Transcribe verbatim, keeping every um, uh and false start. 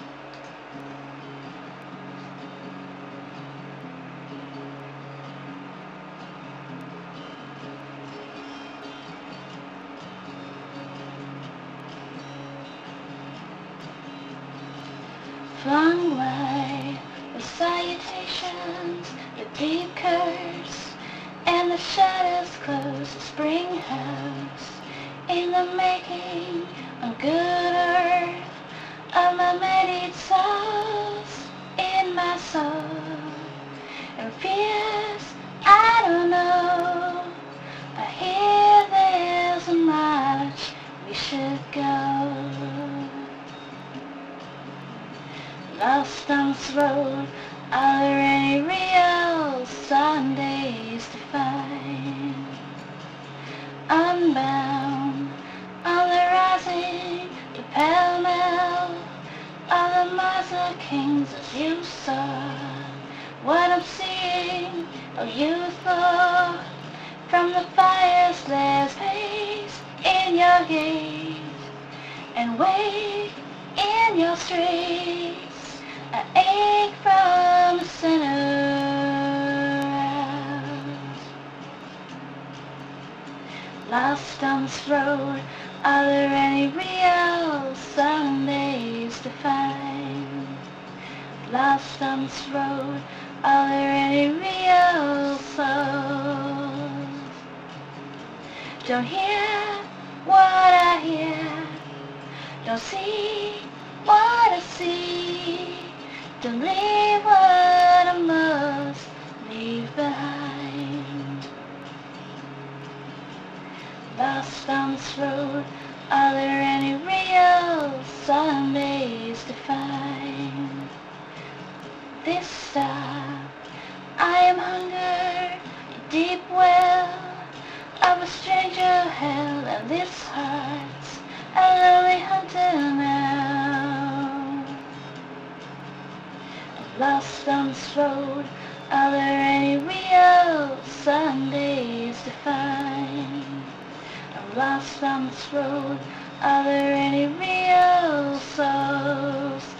Flung away with salutations, the deep curse, and the shadows close the spring house. In the making, on good earth, of my made souls in my soul. And fears, I don't know, I hear there's a march we should go. Lost on this road, are there any real Sundays to find? Unbound, on the rising to pell-mell of the miser kings as you saw. What I'm seeing, oh you thought, from the fire's last pace in your gaze, and wake in your streets. I ache from the center out. Lost on this road, are there any real Sundays to find? Lost on this road, are there any real souls? Don't hear what I hear, don't see what I see. Don't leave what I must leave behind. Lost on this road, are there any real Sundays to find? This stop, I am hunger, the deep well of a stranger hell, and this heart's a lonely hunter now. Lost on this road, are there any real Sundays to find? I'm lost on this road, are there any real souls?